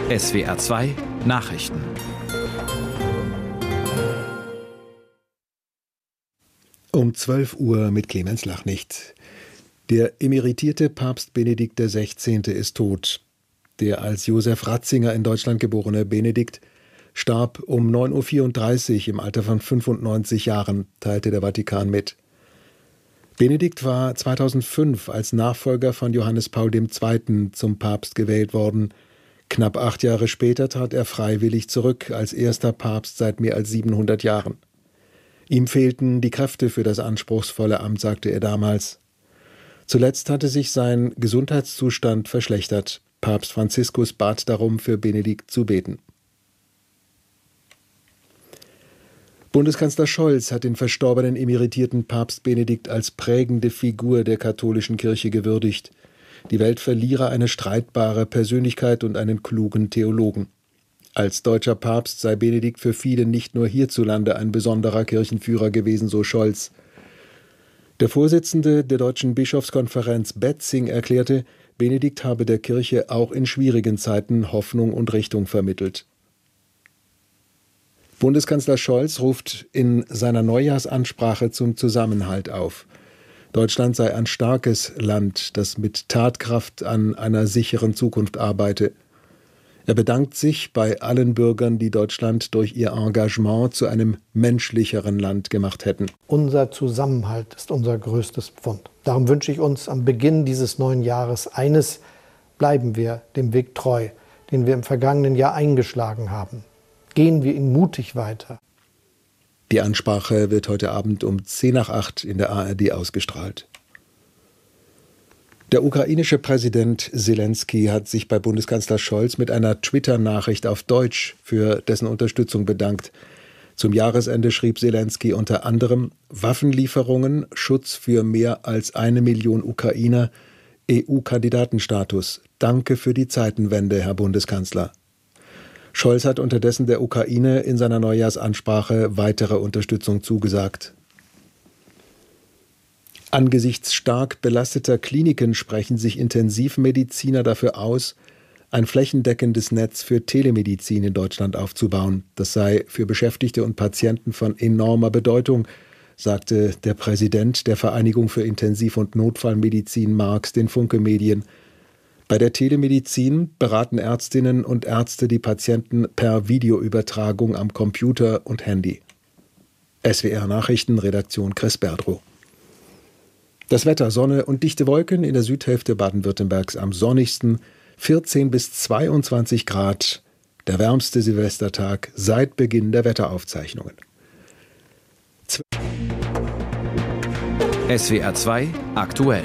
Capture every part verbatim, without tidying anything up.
S W R zwei Nachrichten. Um zwölf Uhr mit Clemens Lachnicht. Der emeritierte Papst Benedikt der Sechzehnte ist tot. Der als Josef Ratzinger in Deutschland geborene Benedikt starb um neun Uhr vierunddreißig im Alter von fünfundneunzig Jahren, teilte der Vatikan mit. Benedikt war zweitausendfünf als Nachfolger von Johannes Paul der Zweite zum Papst gewählt worden. Knapp acht Jahre später trat er freiwillig zurück als erster Papst seit mehr als siebenhundert Jahren. Ihm fehlten die Kräfte für das anspruchsvolle Amt, sagte er damals. Zuletzt hatte sich sein Gesundheitszustand verschlechtert. Papst Franziskus bat darum, für Benedikt zu beten. Bundeskanzler Scholz hat den verstorbenen emeritierten Papst Benedikt als prägende Figur der katholischen Kirche gewürdigt. Die Welt verliere eine streitbare Persönlichkeit und einen klugen Theologen. Als deutscher Papst sei Benedikt für viele nicht nur hierzulande ein besonderer Kirchenführer gewesen, so Scholz. Der Vorsitzende der Deutschen Bischofskonferenz Betzing erklärte, Benedikt habe der Kirche auch in schwierigen Zeiten Hoffnung und Richtung vermittelt. Bundeskanzler Scholz ruft in seiner Neujahrsansprache zum Zusammenhalt auf. Deutschland sei ein starkes Land, das mit Tatkraft an einer sicheren Zukunft arbeite. Er bedankt sich bei allen Bürgern, die Deutschland durch ihr Engagement zu einem menschlicheren Land gemacht hätten. Unser Zusammenhalt ist unser größtes Pfund. Darum wünsche ich uns am Beginn dieses neuen Jahres eines: bleiben wir dem Weg treu, den wir im vergangenen Jahr eingeschlagen haben. Gehen wir ihn mutig weiter. Die Ansprache wird heute Abend um zehn nach acht in der A R D ausgestrahlt. Der ukrainische Präsident Selenskyj hat sich bei Bundeskanzler Scholz mit einer Twitter-Nachricht auf Deutsch für dessen Unterstützung bedankt. Zum Jahresende schrieb Selenskyj unter anderem: Waffenlieferungen, Schutz für mehr als eine Million Ukrainer, E U-Kandidatenstatus. Danke für die Zeitenwende, Herr Bundeskanzler. Scholz hat unterdessen der Ukraine in seiner Neujahrsansprache weitere Unterstützung zugesagt. Angesichts stark belasteter Kliniken sprechen sich Intensivmediziner dafür aus, ein flächendeckendes Netz für Telemedizin in Deutschland aufzubauen. Das sei für Beschäftigte und Patienten von enormer Bedeutung, sagte der Präsident der Vereinigung für Intensiv- und Notfallmedizin Marx den Funke Medien. Bei der Telemedizin beraten Ärztinnen und Ärzte die Patienten per Videoübertragung am Computer und Handy. S W R Nachrichten, Redaktion Chris Berdrow. Das Wetter: Sonne und dichte Wolken, in der Südhälfte Baden-Württembergs am sonnigsten, vierzehn bis zweiundzwanzig Grad, der wärmste Silvestertag seit Beginn der Wetteraufzeichnungen. S W R zwei aktuell.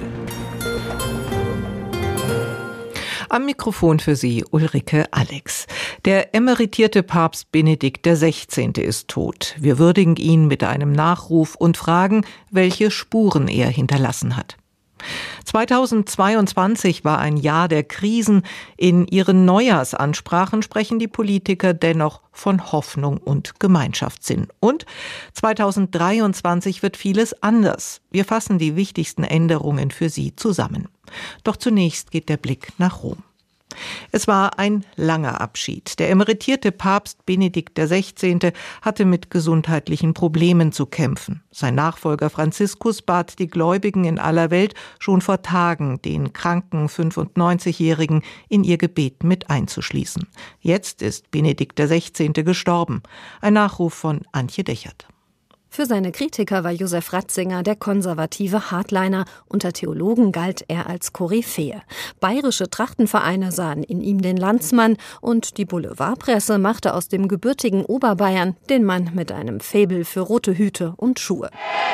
Am Mikrofon für Sie Ulrike Alex. Der emeritierte Papst Benedikt der Sechzehnte ist tot. Wir würdigen ihn mit einem Nachruf und fragen, welche Spuren er hinterlassen hat. zweitausendzweiundzwanzig war ein Jahr der Krisen. In ihren Neujahrsansprachen sprechen die Politiker dennoch von Hoffnung und Gemeinschaftssinn. Und zweitausenddreiundzwanzig wird vieles anders. Wir fassen die wichtigsten Änderungen für Sie zusammen. Doch zunächst geht der Blick nach Rom. Es war ein langer Abschied. Der emeritierte Papst Benedikt der Sechzehnte hatte mit gesundheitlichen Problemen zu kämpfen. Sein Nachfolger Franziskus bat die Gläubigen in aller Welt schon vor Tagen, den kranken fünfundneunzigjährigen in ihr Gebet mit einzuschließen. Jetzt ist Benedikt der Sechzehnte gestorben. Ein Nachruf von Antje Dechert. Für seine Kritiker war Josef Ratzinger der konservative Hardliner. Unter Theologen galt er als Koryphäe. Bayerische Trachtenvereine sahen in ihm den Landsmann und die Boulevardpresse machte aus dem gebürtigen Oberbayern den Mann mit einem Faible für rote Hüte und Schuhe.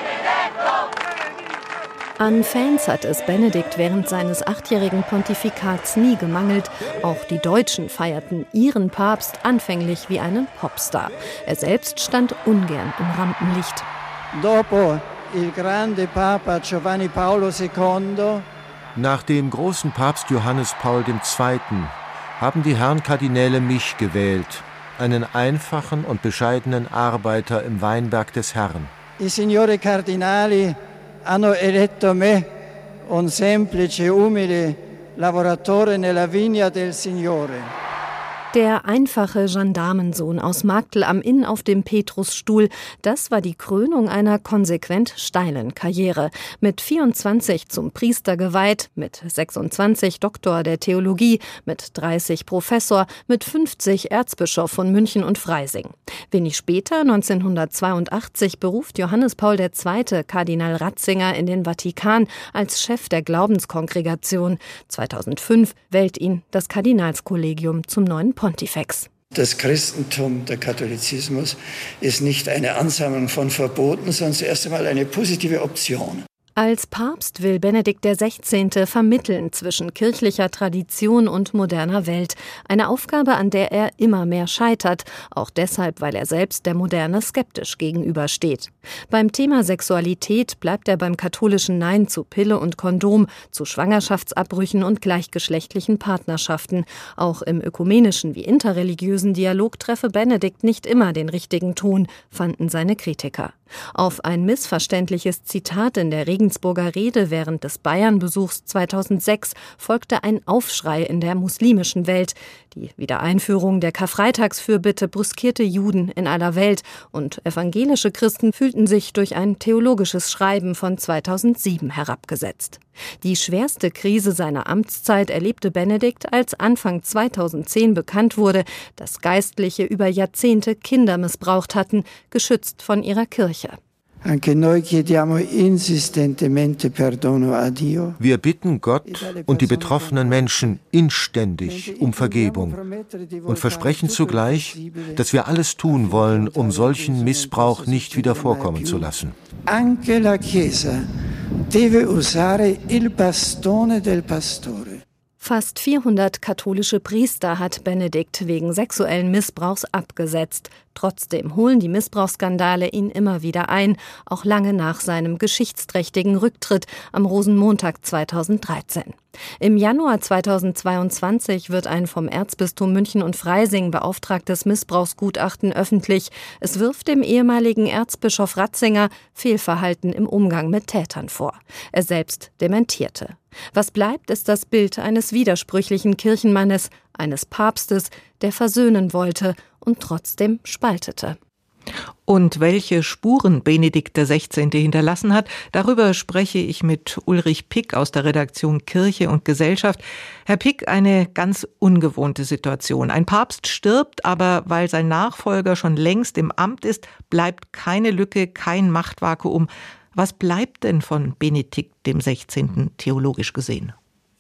An Fans hat es Benedikt während seines achtjährigen Pontifikats nie gemangelt. Auch die Deutschen feierten ihren Papst anfänglich wie einen Popstar. Er selbst stand ungern im Rampenlicht. Dopo il grande Papa Giovanni Paolo secondo. Nach dem großen Papst Johannes Paul der Zweite haben die Herren Kardinäle mich gewählt, einen einfachen und bescheidenen Arbeiter im Weinberg des Herrn. I signori cardinali hanno eletto me, un semplice, umile lavoratore nella vigna del Signore. Der einfache Gendarmensohn aus Marktl am Inn auf dem Petrusstuhl, das war die Krönung einer konsequent steilen Karriere. Mit vierundzwanzig zum Priester geweiht, mit sechsundzwanzig Doktor der Theologie, mit dreißig Professor, mit fünfzig Erzbischof von München und Freising. Wenig später, neunzehnhundertzweiundachtzig, beruft Johannes Paul der Zweite Kardinal Ratzinger in den Vatikan als Chef der Glaubenskongregation. zweitausendfünf wählt ihn das Kardinalskollegium zum neuen Pontifex. Das Christentum, der Katholizismus, ist nicht eine Ansammlung von Verboten, sondern zuerst einmal eine positive Option. Als Papst will Benedikt der Sechzehnte vermitteln zwischen kirchlicher Tradition und moderner Welt. Eine Aufgabe, an der er immer mehr scheitert. Auch deshalb, weil er selbst der Moderne skeptisch gegenübersteht. Beim Thema Sexualität bleibt er beim katholischen Nein zu Pille und Kondom, zu Schwangerschaftsabbrüchen und gleichgeschlechtlichen Partnerschaften. Auch im ökumenischen wie interreligiösen Dialog treffe Benedikt nicht immer den richtigen Ton, fanden seine Kritiker. Auf ein missverständliches Zitat in der Regensburger Rede während des Bayern-Besuchs zweitausendsechs folgte ein Aufschrei in der muslimischen Welt. Die Wiedereinführung der Karfreitagsfürbitte brüskierte Juden in aller Welt und evangelische Christen fühlten sich durch ein theologisches Schreiben von zweitausendsieben herabgesetzt. Die schwerste Krise seiner Amtszeit erlebte Benedikt, als Anfang zweitausendzehn bekannt wurde, dass Geistliche über Jahrzehnte Kinder missbraucht hatten, geschützt von ihrer Kirche. Wir bitten Gott und die betroffenen Menschen inständig um Vergebung und versprechen zugleich, dass wir alles tun wollen, um solchen Missbrauch nicht wieder vorkommen zu lassen. Anche la Chiesa deve usare il bastone del pastore. Fast vierhundert katholische Priester hat Benedikt wegen sexuellen Missbrauchs abgesetzt. Trotzdem holen die Missbrauchsskandale ihn immer wieder ein, auch lange nach seinem geschichtsträchtigen Rücktritt am Rosenmontag zweitausenddreizehn. Im Januar zweitausendzweiundzwanzig wird ein vom Erzbistum München und Freising beauftragtes Missbrauchsgutachten öffentlich. Es wirft dem ehemaligen Erzbischof Ratzinger Fehlverhalten im Umgang mit Tätern vor. Er selbst dementierte. Was bleibt, ist das Bild eines widersprüchlichen Kirchenmannes, eines Papstes, der versöhnen wollte und trotzdem spaltete. Und welche Spuren Benedikt der Sechzehnte hinterlassen hat, darüber spreche ich mit Ulrich Pick aus der Redaktion Kirche und Gesellschaft. Herr Pick, eine ganz ungewohnte Situation. Ein Papst stirbt, aber weil sein Nachfolger schon längst im Amt ist, bleibt keine Lücke, kein Machtvakuum. Was bleibt denn von Benedikt dem Sechzehnten theologisch gesehen?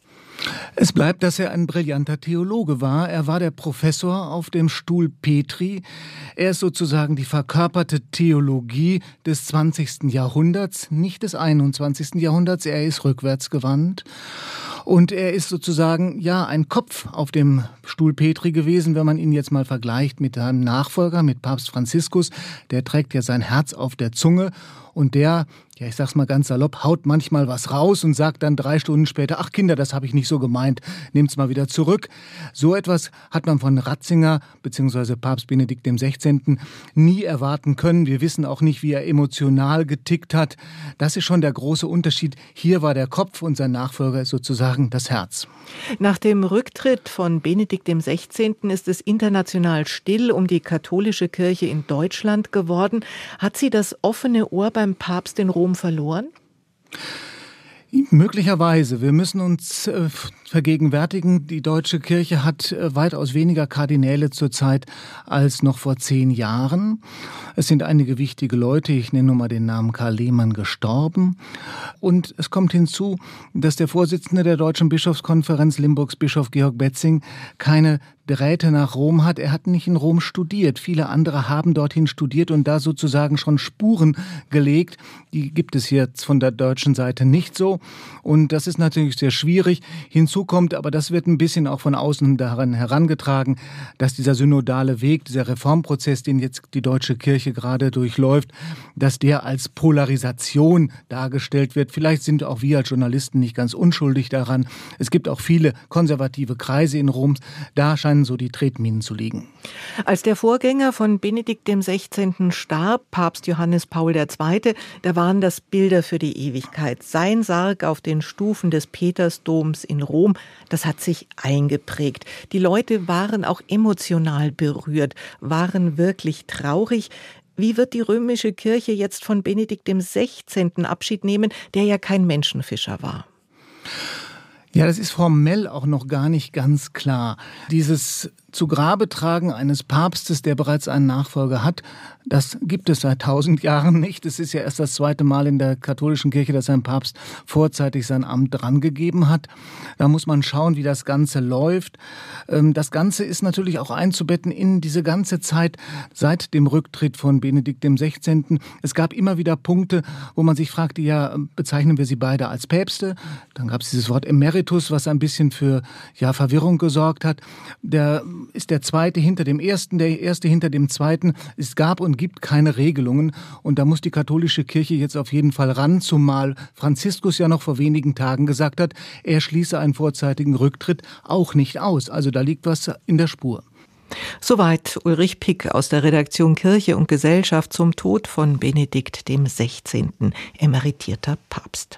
Es bleibt, dass er ein brillanter Theologe war. Er war der Professor auf dem Stuhl Petri. Er ist sozusagen die verkörperte Theologie des zwanzigsten Jahrhunderts, nicht des einundzwanzigsten Jahrhunderts. Er ist rückwärtsgewandt. Und er ist sozusagen, ja, ein Kopf auf dem Stuhl Petri gewesen, wenn man ihn jetzt mal vergleicht mit seinem Nachfolger, mit Papst Franziskus. Der trägt ja sein Herz auf der Zunge und der, ja, ich sag's mal ganz salopp, haut manchmal was raus und sagt dann drei Stunden später, ach Kinder, das habe ich nicht so gemeint, nehmt's mal wieder zurück. So etwas hat man von Ratzinger bzw. Papst Benedikt dem Sechzehnten nie erwarten können. Wir wissen auch nicht, wie er emotional getickt hat. Das ist schon der große Unterschied. Hier war der Kopf und sein Nachfolger ist sozusagen das Herz. Nach dem Rücktritt von Benedikt dem Sechzehnten ist es international still um die katholische Kirche in Deutschland geworden. Hat sie das offene Ohr beim Papst in Rom verloren? Möglicherweise. Wir müssen uns äh, vergegenwärtigen, die deutsche Kirche hat äh, weitaus weniger Kardinäle zurzeit als noch vor zehn Jahren. Es sind einige wichtige Leute, ich nenne nur mal den Namen Karl Lehmann, gestorben. Und es kommt hinzu, dass der Vorsitzende der Deutschen Bischofskonferenz, Limburgs Bischof Georg Betzing, keine Drähte nach Rom hat. Er hat nicht in Rom studiert. Viele andere haben dorthin studiert und da sozusagen schon Spuren gelegt. Die gibt es jetzt von der deutschen Seite nicht so. Und das ist natürlich sehr schwierig. Hinzu kommt, aber das wird ein bisschen auch von außen daran herangetragen, dass dieser synodale Weg, dieser Reformprozess, den jetzt die deutsche Kirche gerade durchläuft, dass der als Polarisation dargestellt wird. Vielleicht sind auch wir als Journalisten nicht ganz unschuldig daran. Es gibt auch viele konservative Kreise in Rom. Da scheinen scheinen so die Tretminen zu liegen. Als der Vorgänger von Benedikt dem Sechzehnten starb, Papst Johannes Paul der Zweite, da waren das Bilder für die Ewigkeit. Sein Sarg auf den Stufen des Petersdoms in Rom, das hat sich eingeprägt. Die Leute waren auch emotional berührt, waren wirklich traurig. Wie wird die römische Kirche jetzt von Benedikt dem Sechzehnten Abschied nehmen, der ja kein Menschenfischer war? Ja, das ist formell auch noch gar nicht ganz klar. Dieses zu Grabe tragen eines Papstes, der bereits einen Nachfolger hat, das gibt es seit tausend Jahren nicht. Es ist ja erst das zweite Mal in der katholischen Kirche, dass ein Papst vorzeitig sein Amt drangegeben hat. Da muss man schauen, wie das Ganze läuft. Das Ganze ist natürlich auch einzubetten in diese ganze Zeit seit dem Rücktritt von Benedikt dem Sechzehnten. Es gab immer wieder Punkte, wo man sich fragte, ja, bezeichnen wir sie beide als Päpste? Dann gab es dieses Wort Emeritus, was ein bisschen für ja, Verwirrung gesorgt hat. Der ist der Zweite hinter dem Ersten, der Erste hinter dem Zweiten. Es gab und gibt keine Regelungen. Und da muss die katholische Kirche jetzt auf jeden Fall ran, zumal Franziskus ja noch vor wenigen Tagen gesagt hat, er schließe einen vorzeitigen Rücktritt auch nicht aus. Also da liegt was in der Spur. Soweit Ulrich Pick aus der Redaktion Kirche und Gesellschaft zum Tod von Benedikt dem Sechzehnten, emeritierter Papst.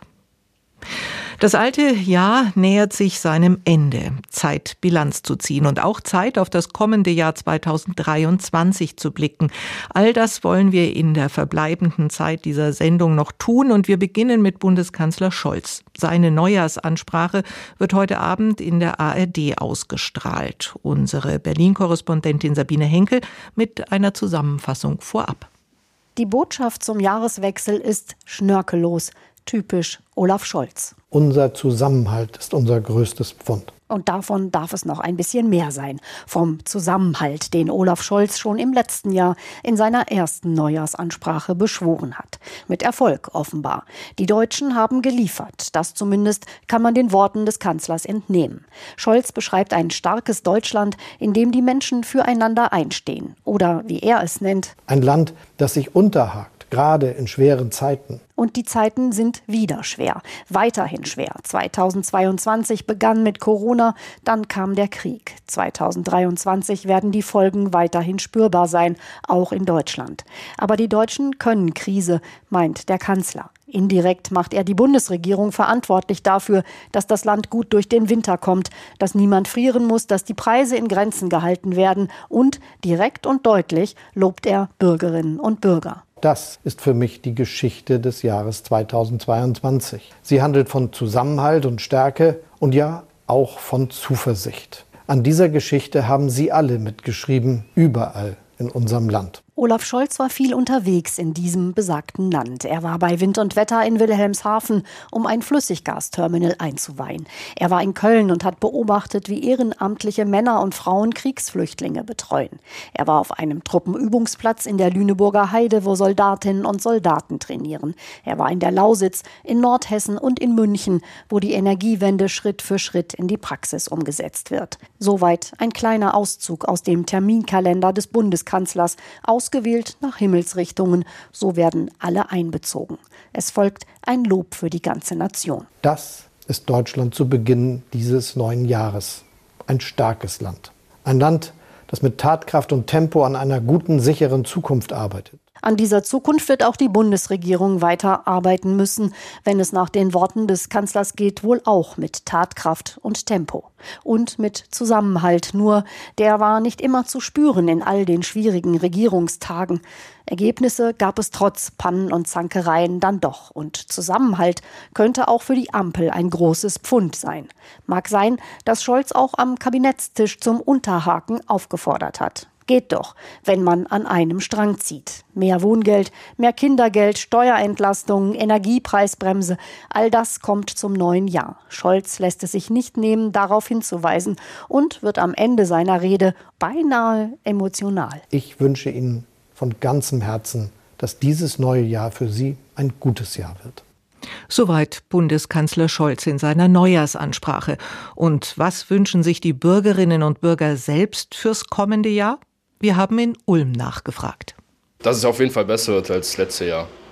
Das alte Jahr nähert sich seinem Ende. Zeit, Bilanz zu ziehen und auch Zeit, auf das kommende Jahr zweitausenddreiundzwanzig zu blicken. All das wollen wir in der verbleibenden Zeit dieser Sendung noch tun und wir beginnen mit Bundeskanzler Scholz. Seine Neujahrsansprache wird heute Abend in der A R D ausgestrahlt. Unsere Berlin-Korrespondentin Sabine Henkel mit einer Zusammenfassung vorab. Die Botschaft zum Jahreswechsel ist schnörkellos. Typisch Olaf Scholz. Unser Zusammenhalt ist unser größtes Pfund. Und davon darf es noch ein bisschen mehr sein. Vom Zusammenhalt, den Olaf Scholz schon im letzten Jahr in seiner ersten Neujahrsansprache beschworen hat. Mit Erfolg offenbar. Die Deutschen haben geliefert. Das zumindest kann man den Worten des Kanzlers entnehmen. Scholz beschreibt ein starkes Deutschland, in dem die Menschen füreinander einstehen. Oder wie er es nennt: ein Land, das sich unterhakt, gerade in schweren Zeiten. Und die Zeiten sind wieder schwer, weiterhin schwer. zweitausendzweiundzwanzig begann mit Corona, dann kam der Krieg. zweitausenddreiundzwanzig werden die Folgen weiterhin spürbar sein, auch in Deutschland. Aber die Deutschen können Krise, meint der Kanzler. Indirekt macht er die Bundesregierung verantwortlich dafür, dass das Land gut durch den Winter kommt, dass niemand frieren muss, dass die Preise in Grenzen gehalten werden und direkt und deutlich lobt er Bürgerinnen und Bürger. Das ist für mich die Geschichte des Jahres zweitausendzweiundzwanzig. Sie handelt von Zusammenhalt und Stärke und ja auch von Zuversicht. An dieser Geschichte haben Sie alle mitgeschrieben, überall in unserem Land. Olaf Scholz war viel unterwegs in diesem besagten Land. Er war bei Wind und Wetter in Wilhelmshaven, um ein Flüssiggasterminal einzuweihen. Er war in Köln und hat beobachtet, wie ehrenamtliche Männer und Frauen Kriegsflüchtlinge betreuen. Er war auf einem Truppenübungsplatz in der Lüneburger Heide, wo Soldatinnen und Soldaten trainieren. Er war in der Lausitz, in Nordhessen und in München, wo die Energiewende Schritt für Schritt in die Praxis umgesetzt wird. Soweit ein kleiner Auszug aus dem Terminkalender des Bundeskanzlers, ausgewählt nach Himmelsrichtungen. So werden alle einbezogen. Es folgt ein Lob für die ganze Nation. Das ist Deutschland zu Beginn dieses neuen Jahres. Ein starkes Land. Ein Land, das mit Tatkraft und Tempo an einer guten, sicheren Zukunft arbeitet. An dieser Zukunft wird auch die Bundesregierung weiter arbeiten müssen, wenn es nach den Worten des Kanzlers geht, wohl auch mit Tatkraft und Tempo. Und mit Zusammenhalt, nur der war nicht immer zu spüren in all den schwierigen Regierungstagen. Ergebnisse gab es trotz Pannen und Zankereien dann doch. Und Zusammenhalt könnte auch für die Ampel ein großes Pfund sein. Mag sein, dass Scholz auch am Kabinettstisch zum Unterhaken aufgefordert hat. Geht doch, wenn man an einem Strang zieht. Mehr Wohngeld, mehr Kindergeld, Steuerentlastungen, Energiepreisbremse, all das kommt zum neuen Jahr. Scholz lässt es sich nicht nehmen, darauf hinzuweisen und wird am Ende seiner Rede beinahe emotional. Ich wünsche Ihnen von ganzem Herzen, dass dieses neue Jahr für Sie ein gutes Jahr wird. Soweit Bundeskanzler Scholz in seiner Neujahrsansprache. Und was wünschen sich die Bürgerinnen und Bürger selbst fürs kommende Jahr? Wir haben in Ulm nachgefragt. Dass es auf jeden Fall besser wird als letztes Jahr.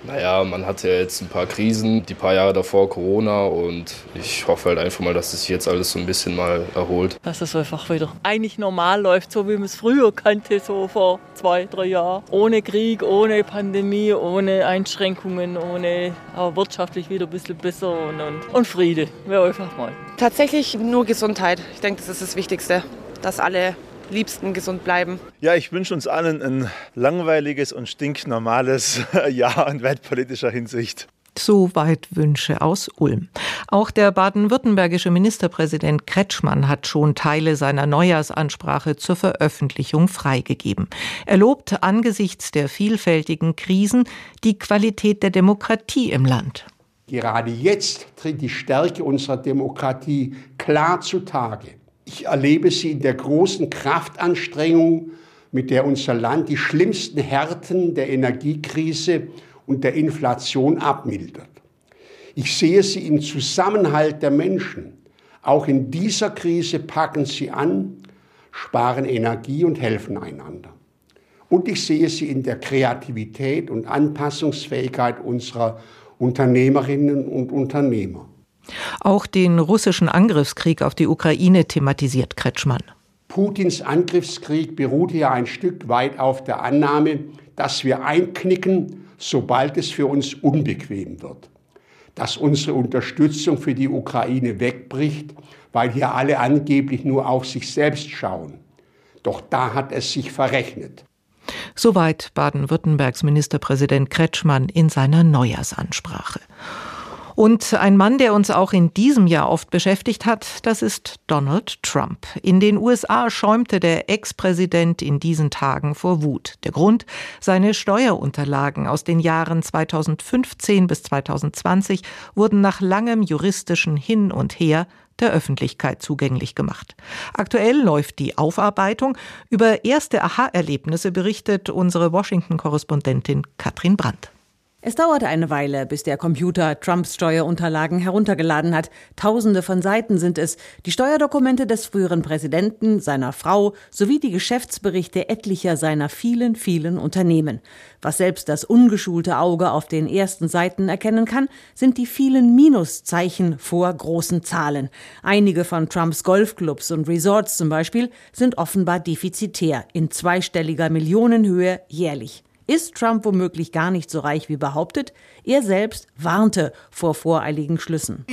Naja, man hatte ja jetzt ein paar Krisen, die paar Jahre davor Corona und ich hoffe halt einfach mal, dass es sich jetzt alles so ein bisschen mal erholt. Dass es einfach wieder eigentlich normal läuft, so wie man es früher kannte, so vor zwei, drei Jahren. Ohne Krieg, ohne Pandemie, ohne Einschränkungen, ohne, aber wirtschaftlich wieder ein bisschen besser und, und, und Friede, wäre einfach mal. Tatsächlich nur Gesundheit. Ich denke, das ist das Wichtigste, dass alle Liebsten gesund bleiben. Ja, ich wünsche uns allen ein langweiliges und stinknormales Jahr in weltpolitischer Hinsicht. Soweit Wünsche aus Ulm. Auch der baden-württembergische Ministerpräsident Kretschmann hat schon Teile seiner Neujahrsansprache zur Veröffentlichung freigegeben. Er lobt angesichts der vielfältigen Krisen die Qualität der Demokratie im Land. Gerade jetzt tritt die Stärke unserer Demokratie klar zutage. Ich erlebe sie in der großen Kraftanstrengung, mit der unser Land die schlimmsten Härten der Energiekrise und der Inflation abmildert. Ich sehe sie im Zusammenhalt der Menschen. Auch in dieser Krise packen sie an, sparen Energie und helfen einander. Und ich sehe sie in der Kreativität und Anpassungsfähigkeit unserer Unternehmerinnen und Unternehmer. Auch den russischen Angriffskrieg auf die Ukraine thematisiert Kretschmann. Putins Angriffskrieg beruhte ja ein Stück weit auf der Annahme, dass wir einknicken, sobald es für uns unbequem wird. Dass unsere Unterstützung für die Ukraine wegbricht, weil hier alle angeblich nur auf sich selbst schauen. Doch da hat es sich verrechnet. Soweit Baden-Württembergs Ministerpräsident Kretschmann in seiner Neujahrsansprache. Und ein Mann, der uns auch in diesem Jahr oft beschäftigt hat, das ist Donald Trump. In den U S A schäumte der Ex-Präsident in diesen Tagen vor Wut. Der Grund? Seine Steuerunterlagen aus den Jahren zweitausendfünfzehn bis zweitausendzwanzig wurden nach langem juristischen Hin und Her der Öffentlichkeit zugänglich gemacht. Aktuell läuft die Aufarbeitung. Über erste Aha-Erlebnisse berichtet unsere Washington-Korrespondentin Katrin Brandt. Es dauerte eine Weile, bis der Computer Trumps Steuerunterlagen heruntergeladen hat. Tausende von Seiten sind es. Die Steuerdokumente des früheren Präsidenten, seiner Frau sowie die Geschäftsberichte etlicher seiner vielen, vielen Unternehmen. Was selbst das ungeschulte Auge auf den ersten Seiten erkennen kann, sind die vielen Minuszeichen vor großen Zahlen. Einige von Trumps Golfclubs und Resorts zum Beispiel sind offenbar defizitär in zweistelliger Millionenhöhe jährlich. Ist Trump womöglich gar nicht so reich wie behauptet? Er selbst warnte vor voreiligen Schlüssen.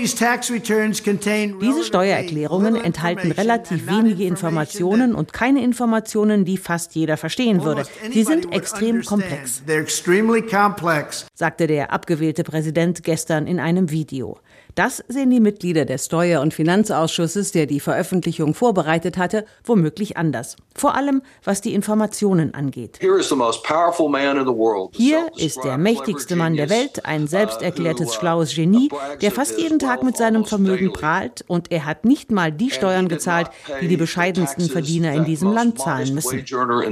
Diese Steuererklärungen enthalten relativ wenige Informationen und keine Informationen, die fast jeder verstehen würde. Sie sind extrem komplex, sagte der abgewählte Präsident gestern in einem Video. Das sehen die Mitglieder des Steuer- und Finanzausschusses, der die Veröffentlichung vorbereitet hatte, womöglich anders. Vor allem, was die Informationen angeht. Hier ist der mächtigste Mann der Welt, ein selbsterklärtes schlaues Genie, der fast jeden Tag mit seinem Vermögen prahlt, und er hat nicht mal die Steuern gezahlt, die die bescheidensten Verdiener in diesem Land zahlen müssen,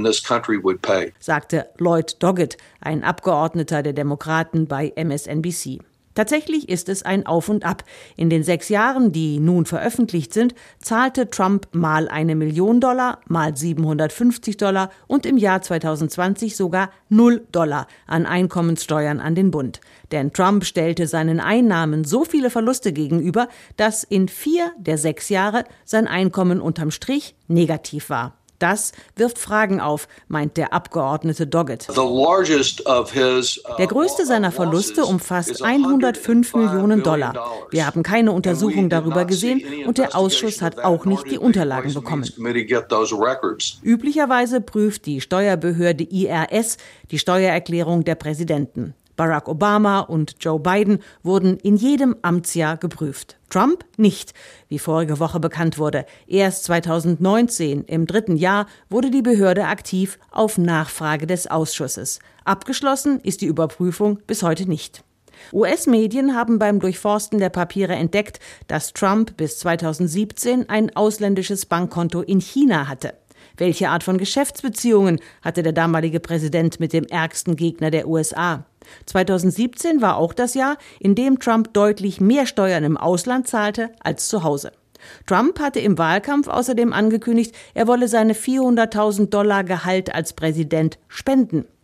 sagte Lloyd Doggett, ein Abgeordneter der Demokraten bei M S N B C. Tatsächlich ist es ein Auf und Ab. In den sechs Jahren, die nun veröffentlicht sind, zahlte Trump mal eine Million Dollar, mal siebenhundertfünfzig Dollar und im Jahr zweitausendzwanzig sogar null Dollar an Einkommenssteuern an den Bund. Denn Trump stellte seinen Einnahmen so viele Verluste gegenüber, dass in vier der sechs Jahre sein Einkommen unterm Strich negativ war. Das wirft Fragen auf, meint der Abgeordnete Doggett. Der größte seiner Verluste umfasst hundertfünf Millionen Dollar. Wir haben keine Untersuchung darüber gesehen und der Ausschuss hat auch nicht die Unterlagen bekommen. Üblicherweise prüft die Steuerbehörde I R S die Steuererklärung der Präsidenten. Barack Obama und Joe Biden wurden in jedem Amtsjahr geprüft. Trump nicht, wie vorige Woche bekannt wurde. Erst zweitausendneunzehn, im dritten Jahr, wurde die Behörde aktiv auf Nachfrage des Ausschusses. Abgeschlossen ist die Überprüfung bis heute nicht. U S-Medien haben beim Durchforsten der Papiere entdeckt, dass Trump bis zweitausendsiebzehn ein ausländisches Bankkonto in China hatte. Welche Art von Geschäftsbeziehungen hatte der damalige Präsident mit dem ärgsten Gegner der U S A? zweitausendsiebzehn war auch das Jahr, in dem Trump deutlich mehr Steuern im Ausland zahlte als zu Hause. Trump hatte im Wahlkampf außerdem angekündigt, er wolle seine vierhunderttausend Dollar Gehalt als Präsident spenden.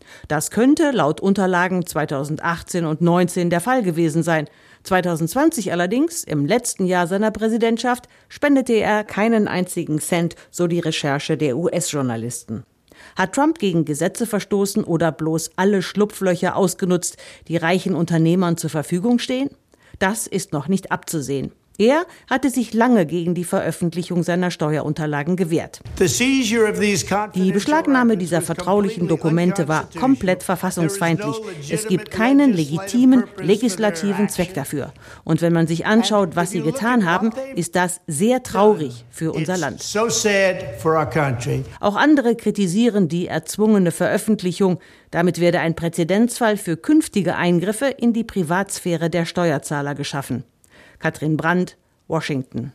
Das könnte laut Unterlagen zweitausendachtzehn und neunzehn der Fall gewesen sein. zweitausendzwanzig allerdings, im letzten Jahr seiner Präsidentschaft, spendete er keinen einzigen Cent, so die Recherche der U S-Journalisten. Hat Trump gegen Gesetze verstoßen oder bloß alle Schlupflöcher ausgenutzt, die reichen Unternehmern zur Verfügung stehen? Das ist noch nicht abzusehen. Er hatte sich lange gegen die Veröffentlichung seiner Steuerunterlagen gewehrt. Die Beschlagnahme dieser vertraulichen Dokumente war komplett verfassungsfeindlich. Es gibt keinen legitimen legislativen Zweck dafür. Und wenn man sich anschaut, was sie getan haben, ist das sehr traurig für unser Land. Auch andere kritisieren die erzwungene Veröffentlichung. Damit werde ein Präzedenzfall für künftige Eingriffe in die Privatsphäre der Steuerzahler geschaffen. Katrin Brandt, Washington.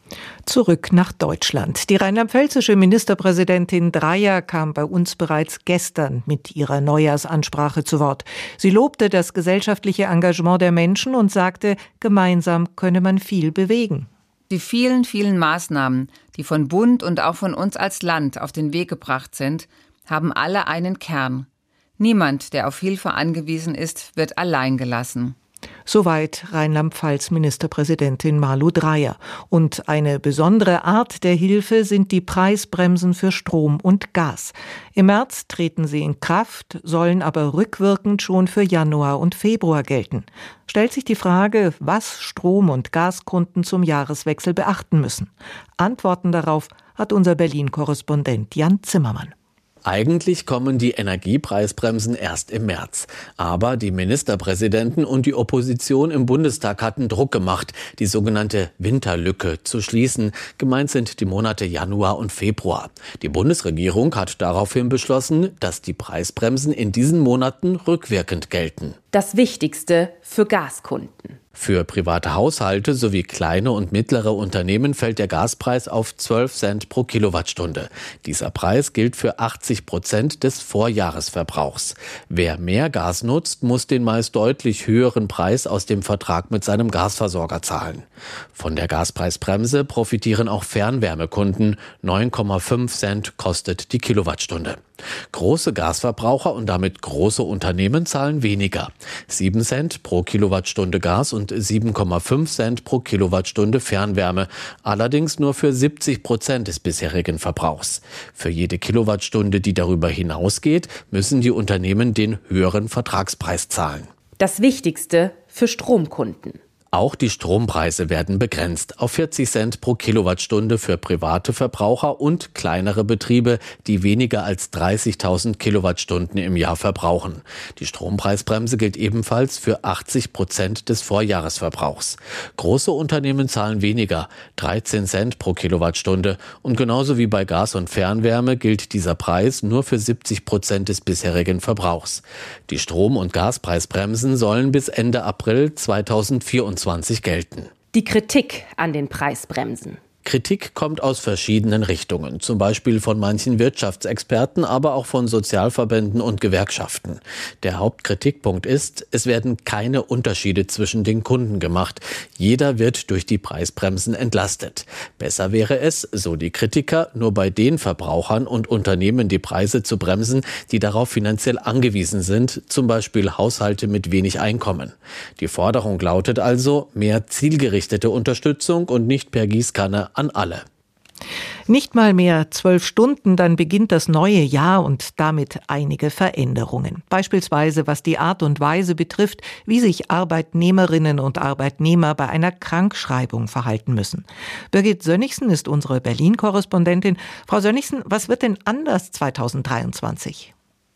Zurück nach Deutschland. Die rheinland-pfälzische Ministerpräsidentin Dreyer kam bei uns bereits gestern mit ihrer Neujahrsansprache zu Wort. Sie lobte das gesellschaftliche Engagement der Menschen und sagte, gemeinsam könne man viel bewegen. Die vielen, vielen Maßnahmen, die von Bund und auch von uns als Land auf den Weg gebracht sind, haben alle einen Kern. Niemand, der auf Hilfe angewiesen ist, wird allein gelassen. Soweit Rheinland-Pfalz-Ministerpräsidentin Malu Dreyer. Und eine besondere Art der Hilfe sind die Preisbremsen für Strom und Gas. Im März treten sie in Kraft, sollen aber rückwirkend schon für Januar und Februar gelten. Stellt sich die Frage, was Strom- und Gaskunden zum Jahreswechsel beachten müssen. Antworten darauf hat unser Berlin-Korrespondent Jan Zimmermann. Eigentlich kommen die Energiepreisbremsen erst im März. Aber die Ministerpräsidenten und die Opposition im Bundestag hatten Druck gemacht, die sogenannte Winterlücke zu schließen. Gemeint sind die Monate Januar und Februar. Die Bundesregierung hat daraufhin beschlossen, dass die Preisbremsen in diesen Monaten rückwirkend gelten. Das Wichtigste für Gaskunden. Für private Haushalte sowie kleine und mittlere Unternehmen fällt der Gaspreis auf zwölf Cent pro Kilowattstunde. Dieser Preis gilt für achtzig Prozent des Vorjahresverbrauchs. Wer mehr Gas nutzt, muss den meist deutlich höheren Preis aus dem Vertrag mit seinem Gasversorger zahlen. Von der Gaspreisbremse profitieren auch Fernwärmekunden. neun Komma fünf Cent kostet die Kilowattstunde. Große Gasverbraucher und damit große Unternehmen zahlen weniger. sieben Cent pro Kilowattstunde Gas und sieben Komma fünf Cent pro Kilowattstunde Fernwärme. Allerdings nur für siebzig Prozent des bisherigen Verbrauchs. Für jede Kilowattstunde, die darüber hinausgeht, müssen die Unternehmen den höheren Vertragspreis zahlen. Das Wichtigste für Stromkunden. Auch die Strompreise werden begrenzt auf vierzig Cent pro Kilowattstunde für private Verbraucher und kleinere Betriebe, die weniger als dreißigtausend Kilowattstunden im Jahr verbrauchen. Die Strompreisbremse gilt ebenfalls für achtzig Prozent des Vorjahresverbrauchs. Große Unternehmen zahlen weniger, dreizehn Cent pro Kilowattstunde. Und genauso wie bei Gas und Fernwärme gilt dieser Preis nur für siebzig Prozent des bisherigen Verbrauchs. Die Strom- und Gaspreisbremsen sollen bis Ende April zweitausendvierundzwanzig gelten. Die Kritik an den Preisbremsen. Kritik kommt aus verschiedenen Richtungen, zum Beispiel von manchen Wirtschaftsexperten, aber auch von Sozialverbänden und Gewerkschaften. Der Hauptkritikpunkt ist, es werden keine Unterschiede zwischen den Kunden gemacht. Jeder wird durch die Preisbremsen entlastet. Besser wäre es, so die Kritiker, nur bei den Verbrauchern und Unternehmen die Preise zu bremsen, die darauf finanziell angewiesen sind, zum Beispiel Haushalte mit wenig Einkommen. Die Forderung lautet also mehr zielgerichtete Unterstützung und nicht per Gießkanne an alle. Nicht mal mehr zwölf Stunden, dann beginnt das neue Jahr und damit einige Veränderungen. Beispielsweise was die Art und Weise betrifft, wie sich Arbeitnehmerinnen und Arbeitnehmer bei einer Krankschreibung verhalten müssen. Birgit Sönnigsen ist unsere Berlin-Korrespondentin. Frau Sönnigsen, was wird denn anders zweitausenddreiundzwanzig?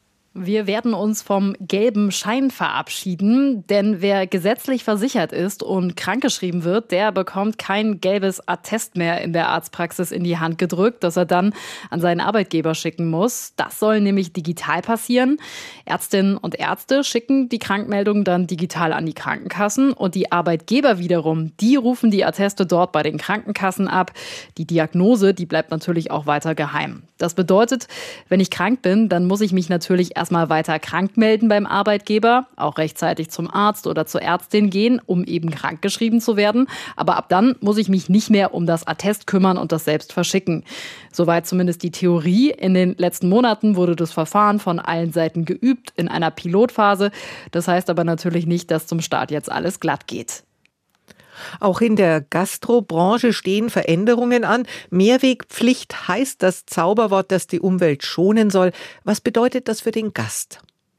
Wir werden uns vom gelben Schein verabschieden, denn wer gesetzlich versichert ist und krankgeschrieben wird, der bekommt kein gelbes Attest mehr in der Arztpraxis in die Hand gedrückt, das er dann an seinen Arbeitgeber schicken muss. Das soll nämlich digital passieren. Ärztinnen und Ärzte schicken die Krankmeldung dann digital an die Krankenkassen und die Arbeitgeber wiederum, die rufen die Atteste dort bei den Krankenkassen ab. Die Diagnose, die bleibt natürlich auch weiter geheim. Das bedeutet, wenn ich krank bin, dann muss ich mich natürlich erst erstmal weiter krank melden beim Arbeitgeber, auch rechtzeitig zum Arzt oder zur Ärztin gehen, um eben krankgeschrieben zu werden. Aber ab dann muss ich mich nicht mehr um das Attest kümmern und das selbst verschicken. Soweit zumindest die Theorie. In den letzten Monaten wurde das Verfahren von allen Seiten geübt in einer Pilotphase. Das heißt aber natürlich nicht, dass zum Start jetzt alles glatt geht. Auch in der Gastrobranche stehen Veränderungen an. Mehrwegpflicht heißt das Zauberwort, das die Umwelt schonen soll. Was bedeutet das für den Gast?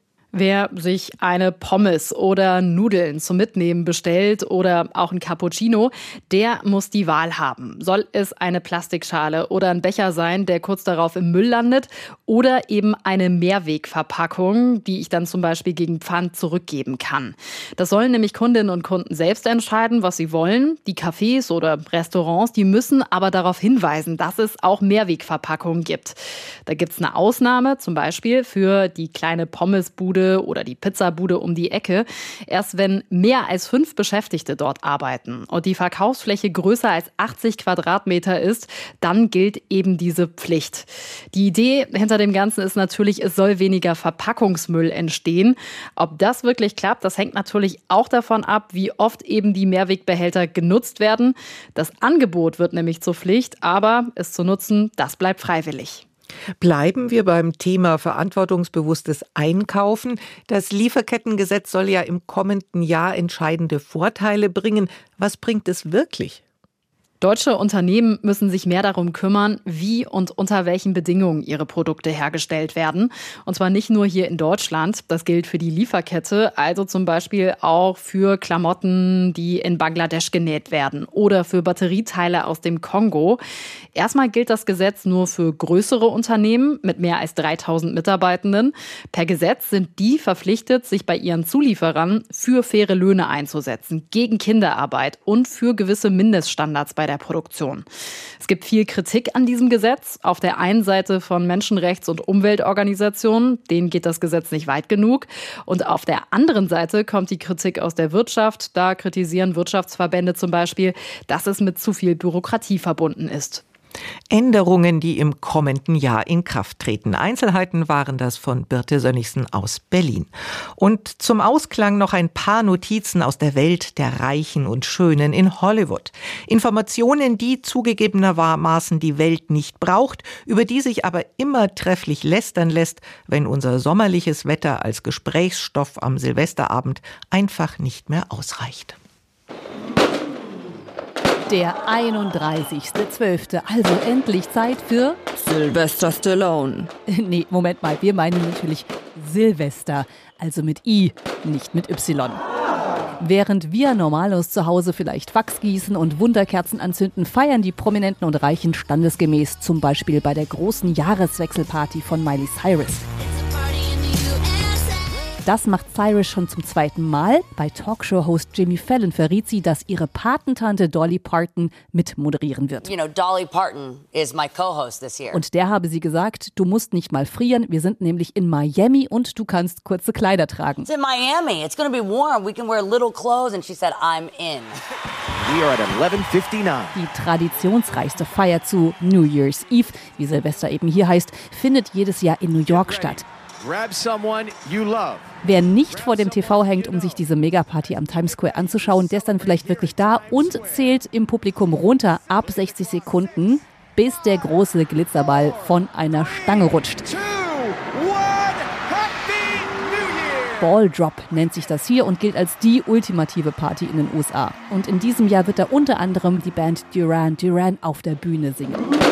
Wer sich eine Pommes oder Nudeln zum Mitnehmen bestellt oder auch ein Cappuccino, der muss die Wahl haben. Soll es eine Plastikschale oder ein Becher sein, der kurz darauf im Müll landet, oder eben eine Mehrwegverpackung, die ich dann zum Beispiel gegen Pfand zurückgeben kann. Das sollen nämlich Kundinnen und Kunden selbst entscheiden, was sie wollen. Die Cafés oder Restaurants, die müssen aber darauf hinweisen, dass es auch Mehrwegverpackungen gibt. Da gibt es eine Ausnahme, zum Beispiel für die kleine Pommesbude oder die Pizzabude um die Ecke. Erst wenn mehr als fünf Beschäftigte dort arbeiten und die Verkaufsfläche größer als achtzig Quadratmeter ist, dann gilt eben diese Pflicht. Die Idee hinter dem Ganzen ist natürlich, es soll weniger Verpackungsmüll entstehen. Ob das wirklich klappt, das hängt natürlich auch davon ab, wie oft eben die Mehrwegbehälter genutzt werden. Das Angebot wird nämlich zur Pflicht, aber es zu nutzen, das bleibt freiwillig. Bleiben wir beim Thema verantwortungsbewusstes Einkaufen. Das Lieferkettengesetz soll ja im kommenden Jahr entscheidende Vorteile bringen. Was bringt es wirklich? Deutsche Unternehmen müssen sich mehr darum kümmern, wie und unter welchen Bedingungen ihre Produkte hergestellt werden. Und zwar nicht nur hier in Deutschland. Das gilt für die Lieferkette, also zum Beispiel auch für Klamotten, die in Bangladesch genäht werden oder für Batterieteile aus dem Kongo. Erstmal gilt das Gesetz nur für größere Unternehmen mit mehr als dreitausend Mitarbeitenden. Per Gesetz sind die verpflichtet, sich bei ihren Zulieferern für faire Löhne einzusetzen, gegen Kinderarbeit und für gewisse Mindeststandards bei der Produktion. Es gibt viel Kritik an diesem Gesetz. Auf der einen Seite von Menschenrechts- und Umweltorganisationen, denen geht das Gesetz nicht weit genug. Und auf der anderen Seite kommt die Kritik aus der Wirtschaft. Da kritisieren Wirtschaftsverbände zum Beispiel, dass es mit zu viel Bürokratie verbunden ist. Änderungen, die im kommenden Jahr in Kraft treten. Einzelheiten waren das von Birte Sönnigsen aus Berlin. Und zum Ausklang noch ein paar Notizen aus der Welt der Reichen und Schönen in Hollywood. Informationen, die zugegebenermaßen die Welt nicht braucht, über die sich aber immer trefflich lästern lässt, wenn unser sommerliches Wetter als Gesprächsstoff am Silvesterabend einfach nicht mehr ausreicht. Der einunddreißigster zwölfte Also endlich Zeit für Sylvester Stallone. Nee, Moment mal, wir meinen natürlich Silvester, also mit I, nicht mit Y. Während wir Normalos zu Hause vielleicht Wachs gießen und Wunderkerzen anzünden, feiern die Prominenten und Reichen standesgemäß, zum Beispiel bei der großen Jahreswechselparty von Miley Cyrus. Das macht Cyrus schon zum zweiten Mal. Bei Talkshow-Host Jimmy Fallon verriet sie, dass ihre Patentante Dolly Parton mitmoderieren wird. You know, Dolly Parton is my co-host this year. Und der habe sie gesagt, du musst nicht mal frieren, wir sind nämlich in Miami und du kannst kurze Kleider tragen. It's in Miami, it's going to be warm, we can wear little clothes. And she said, I'm in. We are at eleven fifty-nine. Die traditionsreichste Feier zu New Year's Eve, wie Silvester eben hier heißt, findet jedes Jahr in New York statt. Grab someone you love. Wer nicht vor dem T V hängt, um sich diese Megaparty am Times Square anzuschauen, der ist dann vielleicht wirklich da und zählt im Publikum runter ab sechzig Sekunden, bis der große Glitzerball von einer Stange rutscht. Ball Drop nennt sich das hier und gilt als die ultimative Party in den U S A. Und in diesem Jahr wird da unter anderem die Band Duran Duran auf der Bühne singen.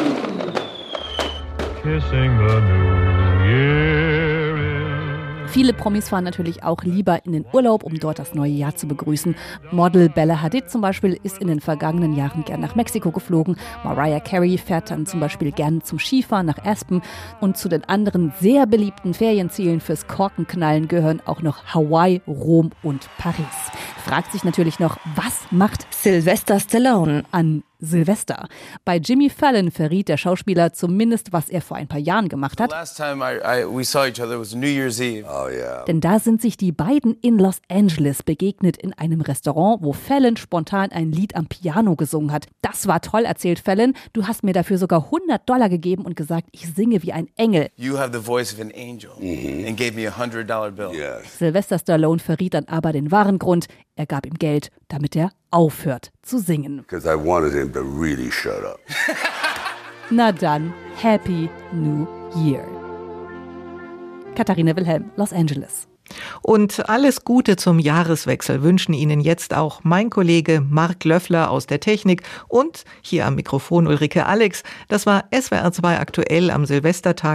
Kissing the New Year. Viele Promis fahren natürlich auch lieber in den Urlaub, um dort das neue Jahr zu begrüßen. Model Bella Hadid zum Beispiel ist in den vergangenen Jahren gern nach Mexiko geflogen. Mariah Carey fährt dann zum Beispiel gern zum Skifahren nach Aspen. Und zu den anderen sehr beliebten Ferienzielen fürs Korkenknallen gehören auch noch Hawaii, Rom und Paris. Fragt sich natürlich noch, was macht Sylvester Stallone an Silvester. Bei Jimmy Fallon verriet der Schauspieler zumindest, was er vor ein paar Jahren gemacht hat. Last time I, I, we saw each other was New Year's Eve. Oh, yeah. Denn da sind sich die beiden in Los Angeles begegnet in einem Restaurant, wo Fallon spontan ein Lied am Piano gesungen hat. Das war toll, erzählt Fallon. Du hast mir dafür sogar hundert Dollar gegeben und gesagt, ich singe wie ein Engel. You have the voice of an angel mm-hmm. and gave me a hundred dollar bill. Yes. Sylvester Stallone verriet dann aber den wahren Grund. Er gab ihm Geld, damit er aufhört zu singen. Because I wanted him to really shut up. Na dann, Happy New Year. Katharina Wilhelm, Los Angeles. Und alles Gute zum Jahreswechsel wünschen Ihnen jetzt auch mein Kollege Marc Löffler aus der Technik und hier am Mikrofon Ulrike Alex. Das war S W R zwei aktuell am Silvestertag.